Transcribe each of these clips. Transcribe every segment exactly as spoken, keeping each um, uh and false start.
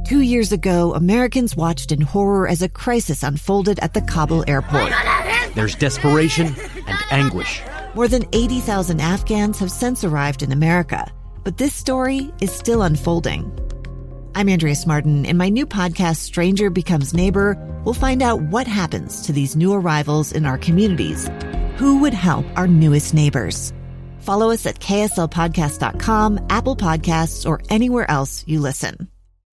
Two years ago, Americans watched in horror as a crisis unfolded at the Kabul airport. There's desperation and anguish. More than eighty thousand Afghans have since arrived in America, but this story is still unfolding. I'm Andrea Martin. In my new podcast, Stranger Becomes Neighbor, we'll find out what happens to these new arrivals in our communities. Who would help our newest neighbors? Follow us at K S L podcast dot com, Apple Podcasts, or anywhere else you listen.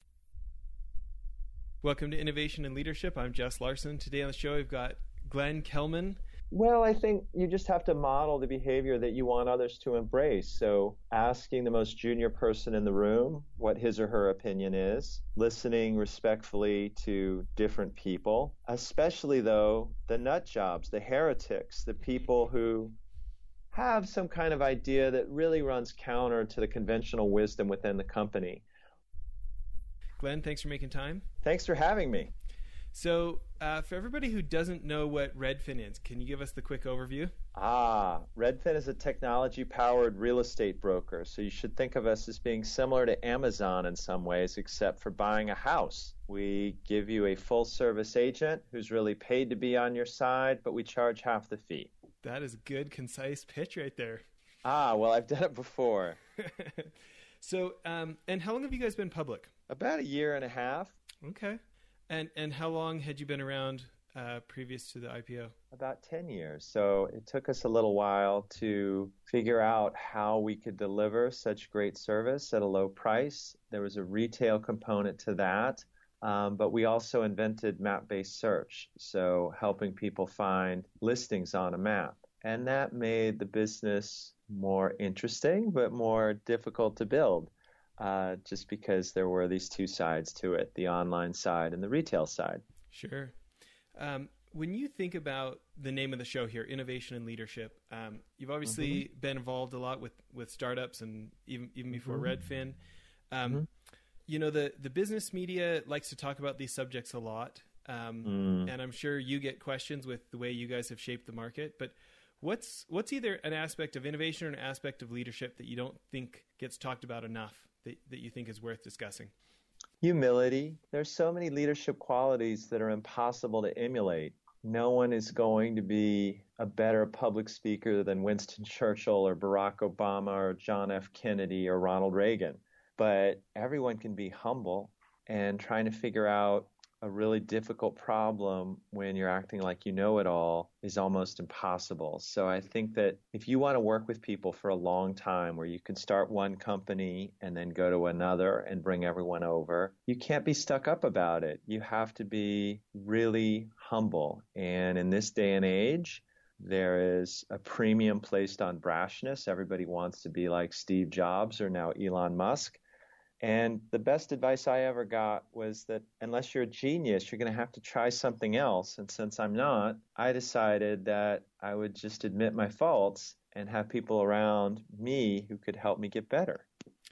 Welcome to Innovation and Leadership. I'm Jess Larson. Today on the show, we've got Glenn Kelman. Well, I think you just have to model the behavior that you want others to embrace. So asking the most junior person in the room what his or her opinion is, listening respectfully to different people, especially, though, the nut jobs, the heretics, the people who have some kind of idea that really runs counter to the conventional wisdom within the company. Glenn, thanks for making time. Thanks for having me. So uh, for everybody who doesn't know what Redfin is, can you give us the quick overview? Ah, Redfin is a technology-powered real estate broker. So you should think of us as being similar to Amazon in some ways, except for buying a house. We give you a full-service agent who's really paid to be on your side, but we charge half the fee. That is a good, concise pitch right there. Ah, well, I've done it before. So, um, and how long have you guys been public? About a year and a half. Okay. And and how long had you been around uh, previous to the I P O? About ten years. So it took us a little while to figure out how we could deliver such great service at a low price. There was a retail component to that, um, but we also invented map-based search, so helping people find listings on a map. And that made the business more interesting, but more difficult to build. Uh, just because there were these two sides to it, the online side and the retail side. Sure. Um, when you think about the name of the show here, Innovation and Leadership, um, you've obviously mm-hmm. been involved a lot with, with startups and even even before mm-hmm. Redfin. Um, mm-hmm. You know, the, the business media likes to talk about these subjects a lot. Um, mm. And I'm sure you get questions with the way you guys have shaped the market. But what's what's either an aspect of innovation or an aspect of leadership that you don't think gets talked about enough? That, that you think is worth discussing? Humility. There's so many leadership qualities that are impossible to emulate. No one is going to be a better public speaker than Winston Churchill or Barack Obama or John F. Kennedy or Ronald Reagan. But everyone can be humble, and trying to figure out a really difficult problem when you're acting like you know it all is almost impossible. So I think that if you want to work with people for a long time, where you can start one company and then go to another and bring everyone over, you can't be stuck up about it. You have to be really humble. And in this day and age, there is a premium placed on brashness. Everybody wants to be like Steve Jobs or now Elon Musk. And the best advice I ever got was that unless you're a genius, you're going to have to try something else. And since I'm not, I decided that I would just admit my faults and have people around me who could help me get better.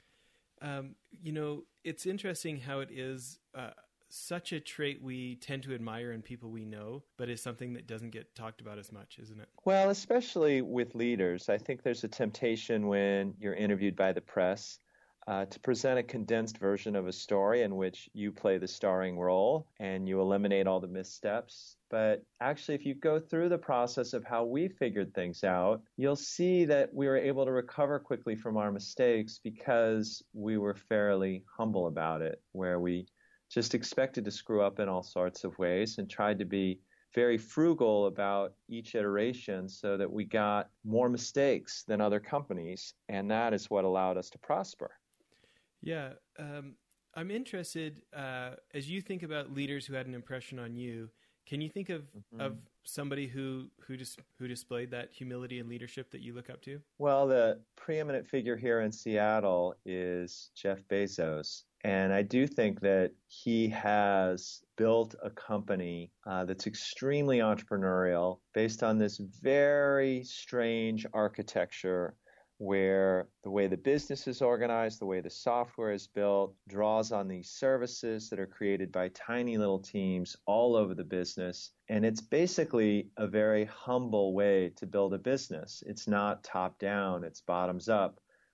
Um, you know, it's interesting how it is uh, such a trait we tend to admire in people we know, but is something that doesn't get talked about as much, isn't it? Well, especially with leaders. I think there's a temptation when you're interviewed by the press Uh, to present a condensed version of a story in which you play the starring role and you eliminate all the missteps. But actually, if you go through the process of how we figured things out, you'll see that we were able to recover quickly from our mistakes because we were fairly humble about it, where we just expected to screw up in all sorts of ways and tried to be very frugal about each iteration so that we got more mistakes than other companies. And that is what allowed us to prosper. Yeah. Um, I'm interested, uh, as you think about leaders who had an impression on you, can you think of, mm-hmm. of somebody who who, dis- who displayed that humility and leadership that you look up to? Well, the preeminent figure here in Seattle is Jeff Bezos. And I do think that he has built a company uh, that's extremely entrepreneurial based on this very strange architecture where the way the business is organized, the way the software is built, draws on these services that are created by tiny little teams all over the business. And it's basically a very humble way to build a business. It's not top down, it's bottoms up,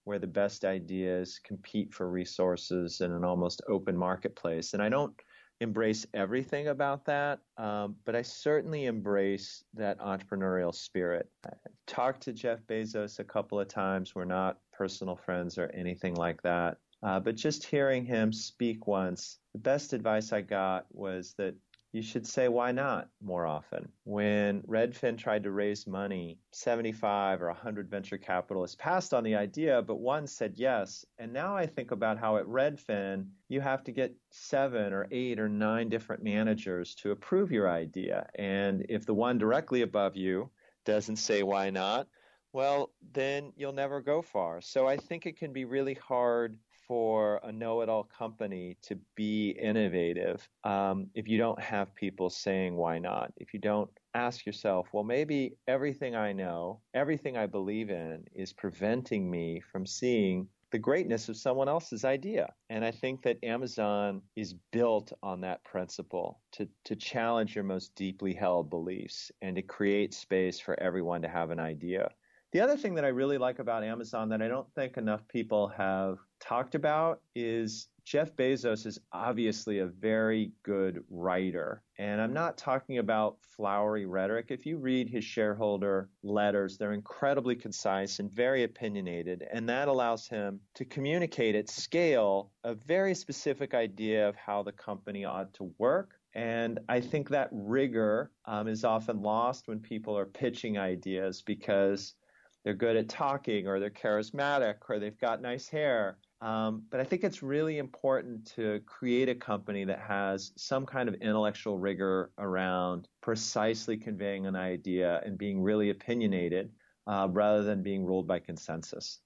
where the best ideas compete for resources in an almost open marketplace. And I don't embrace everything about that, um, but I certainly embrace that entrepreneurial spirit. I talked to Jeff Bezos a couple of times. We're not personal friends or anything like that. Uh, but just hearing him speak once, the best advice I got was that you should say, why not, more often. When Redfin tried to raise money, seventy-five or one hundred venture capitalists passed on the idea, but one said yes. And now I think about how at Redfin, you have to get seven or eight or nine different managers to approve your idea. And if the one directly above you doesn't say why not, well, then you'll never go far. So I think it can be really hard for a know-it-all company to be innovative um, if you don't have people saying why not. If you don't ask yourself, well, maybe everything I know, everything I believe in is preventing me from seeing the greatness of someone else's idea. And I think that Amazon is built on that principle to, to challenge your most deeply held beliefs and to create space for everyone to have an idea. The other thing that I really like about Amazon that I don't think enough people have talked about is Jeff Bezos is obviously a very good writer. And I'm not talking about flowery rhetoric. If you read his shareholder letters, they're incredibly concise and very opinionated. And that allows him to communicate at scale a very specific idea of how the company ought to work. And I think that rigor um, is often lost when people are pitching ideas because they're good at talking or they're charismatic or they've got nice hair. Um, but I think it's really important to create a company that has some kind of intellectual rigor around precisely conveying an idea and being really opinionated uh, rather than being ruled by consensus.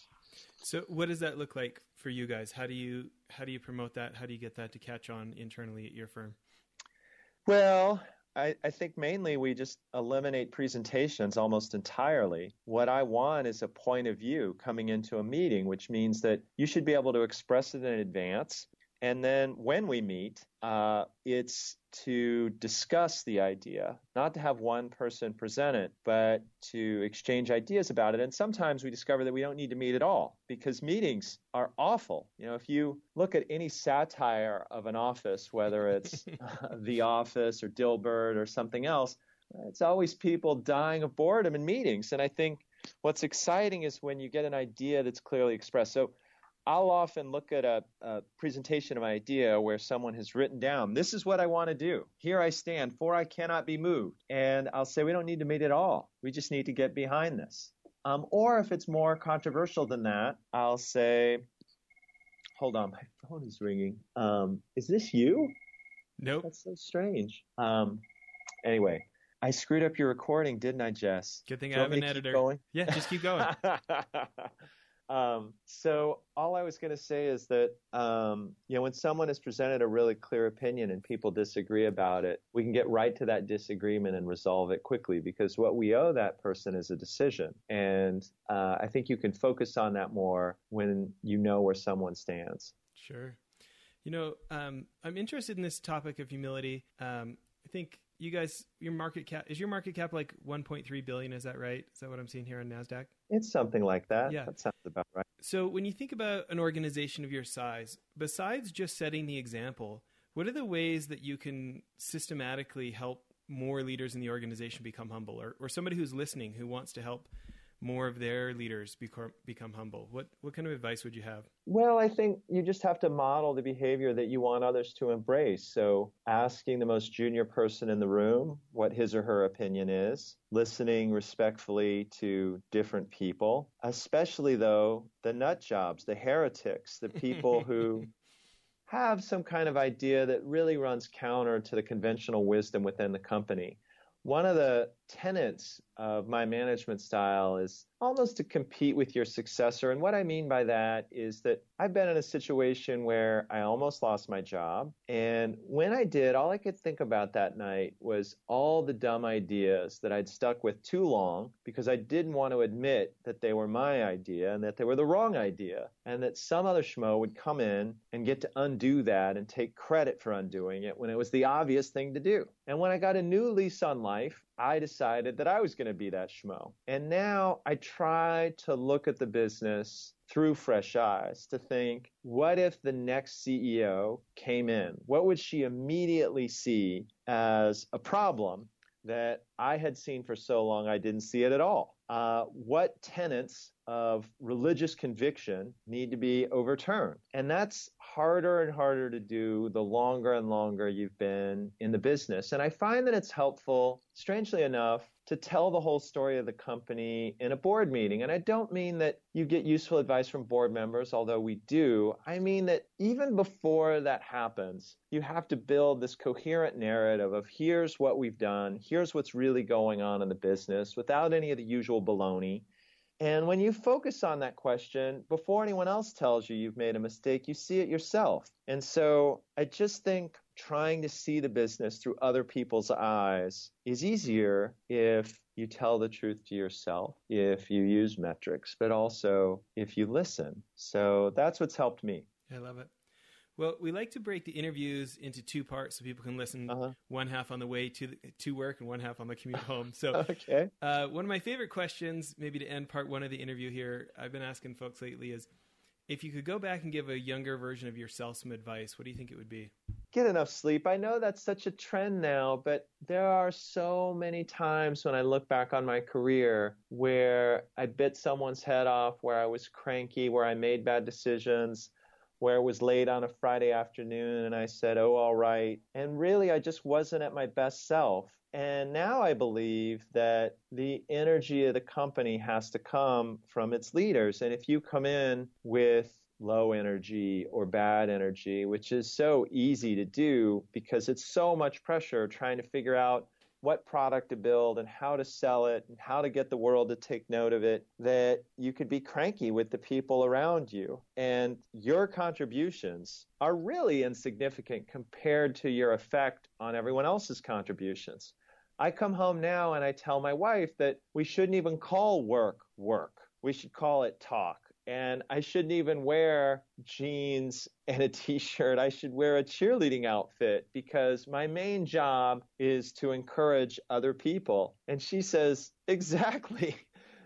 So what does that look like for you guys? How do you how do you promote that? How do you get that to catch on internally at your firm? Well, I, I think mainly we just eliminate presentations almost entirely. What I want is a point of view coming into a meeting, which means that you should be able to express it in advance. And then when we meet, uh, it's to discuss the idea, not to have one person present it, but to exchange ideas about it. And sometimes we discover that we don't need to meet at all because meetings are awful. You know, if you look at any satire of an office, whether it's The Office or Dilbert or something else, it's always people dying of boredom in meetings. And I think what's exciting is when you get an idea that's clearly expressed. So I'll often look at a, a presentation of an idea where someone has written down, this is what I want to do. Here I stand, for I cannot be moved. And I'll say, we don't need to meet at all. We just need to get behind this. Um, or if it's more controversial than that, I'll say, hold on, my phone is ringing. Um, is this you? Nope. That's so strange. Um, anyway, I screwed up your recording, didn't I, Jess? Good thing I have an editor. Going? Yeah, just keep going. Um, so all I was going to say is that, um, you know, when someone has presented a really clear opinion and people disagree about it, we can get right to that disagreement and resolve it quickly because what we owe that person is a decision. And uh, I think you can focus on that more when you know where someone stands. Sure. You know, um, I'm interested in this topic of humility. Um, I think you guys, your market cap, is your market cap like one point three billion? Is that right? Is that what I'm seeing here on NASDAQ? It's something like that. Yeah. That sounds about right. So when you think about an organization of your size, besides just setting the example, what are the ways that you can systematically help more leaders in the organization become humble, or, or somebody who's listening who wants to help more of their leaders become, become humble? What, what kind of advice would you have? Well, I think you just have to model the behavior that you want others to embrace. So asking the most junior person in the room what his or her opinion is, listening respectfully to different people, especially, though, the nut jobs, the heretics, the people who have some kind of idea that really runs counter to the conventional wisdom within the company. One of the tenets of my management style is almost to compete with your successor. And what I mean by that is that I've been in a situation where I almost lost my job. And when I did, all I could think about that night was all the dumb ideas that I'd stuck with too long because I didn't want to admit that they were my idea and that they were the wrong idea, and that some other schmo would come in and get to undo that and take credit for undoing it when it was the obvious thing to do. And when I got a new lease on life, I decided that I was going to be that schmo. And now I try to look at the business through fresh eyes to think, what if the next C E O came in? What would she immediately see as a problem that I had seen for so long I didn't see it at all? Uh, what tenets of religious conviction need to be overturned? And that's harder and harder to do the longer and longer you've been in the business. And I find that it's helpful, strangely enough, to tell the whole story of the company in a board meeting. And I don't mean that you get useful advice from board members, although we do. I mean that even before that happens, you have to build this coherent narrative of here's what we've done, here's what's really going on in the business without any of the usual baloney. And when you focus on that question, before anyone else tells you you've made a mistake, you see it yourself. And so I just think trying to see the business through other people's eyes is easier if you tell the truth to yourself, if you use metrics, but also if you listen. So that's what's helped me. I love it. Well, we like to break the interviews into two parts so people can listen uh-huh. one half on the way to the, to work and one half on the commute home. So okay. uh, one of my favorite questions, maybe to end part one of the interview here, I've been asking folks lately is, if you could go back and give a younger version of yourself some advice, what do you think it would be? Get enough sleep. I know that's such a trend now, but there are so many times when I look back on my career where I bit someone's head off, where I was cranky, where I made bad decisions, where it was late on a Friday afternoon and I said, oh, all right. And really, I just wasn't at my best self. And now I believe that the energy of the company has to come from its leaders. And if you come in with low energy or bad energy, which is so easy to do because it's so much pressure trying to figure out what product to build and how to sell it and how to get the world to take note of it, that you could be cranky with the people around you. And your contributions are really insignificant compared to your effect on everyone else's contributions. I come home now and I tell my wife that we shouldn't even call work work. We should call it talk. And I shouldn't even wear jeans and a t-shirt. I should wear a cheerleading outfit because my main job is to encourage other people. And she says, exactly.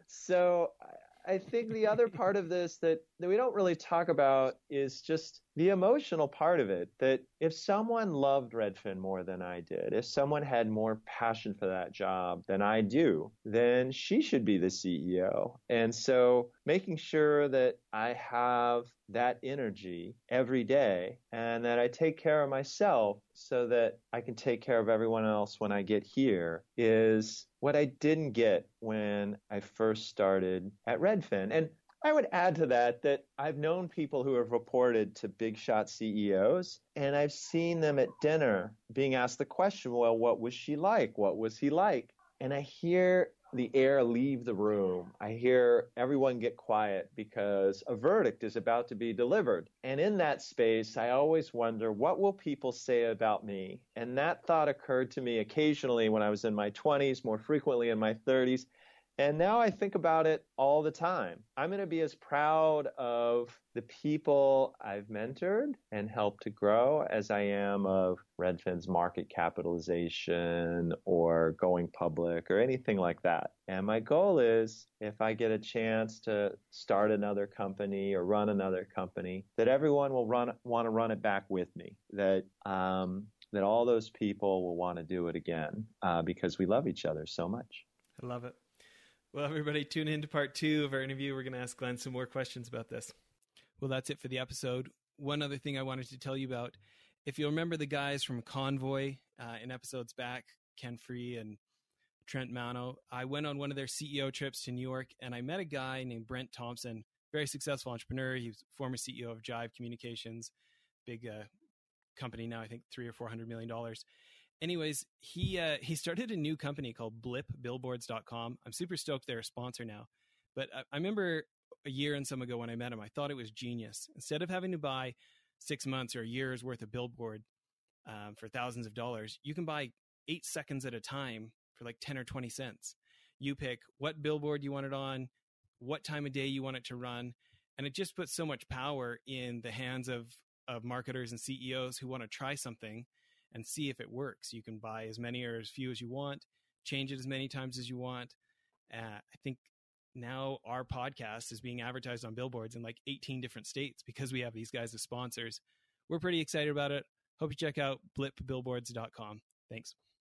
So I think the other part of this that, that we don't really talk about is just the emotional part of it, that if someone loved Redfin more than I did, if someone had more passion for that job than I do, then she should be the C E O. And so making sure that I have that energy every day and that I take care of myself so that I can take care of everyone else when I get here is what I didn't get when I first started at Redfin. And I would add to that that I've known people who have reported to big shot C E Os, and I've seen them at dinner being asked the question, well, what was she like? What was he like? And I hear the air leave the room. I hear everyone get quiet because a verdict is about to be delivered. And in that space, I always wonder, what will people say about me? And that thought occurred to me occasionally when I was in my twenties, more frequently in my thirties. And now I think about it all the time. I'm going to be as proud of the people I've mentored and helped to grow as I am of Redfin's market capitalization or going public or anything like that. And my goal is, if I get a chance to start another company or run another company, that everyone will run want to run it back with me, that um, that all those people will want to do it again uh, because we love each other so much. I love it. Well, everybody, tune in to part two of our interview. We're going to ask Glenn some more questions about this. Well, that's it for the episode. One other thing I wanted to tell you about, if you'll remember the guys from Convoy uh, in episodes back, Ken Free and Trent Mano, I went on one of their C E O trips to New York, and I met a guy named Brent Thompson, very successful entrepreneur. He was former C E O of Jive Communications, big uh, company now, I think three or four hundred million dollars. Anyways, he uh, he started a new company called blip billboards dot com. I'm super stoked they're a sponsor now. But I, I remember a year and some ago when I met him, I thought it was genius. Instead of having to buy six months or a year's worth of billboard um, for thousands of dollars, you can buy eight seconds at a time for like ten or twenty cents. You pick what billboard you want it on, what time of day you want it to run. And it just puts so much power in the hands of, of marketers and C E Os who want to try something and see if it works. You can buy as many or as few as you want, change it as many times as you want. Uh, I think now our podcast is being advertised on billboards in like eighteen different states because we have these guys as sponsors. We're pretty excited about it. Hope you check out blip billboards dot com. Thanks.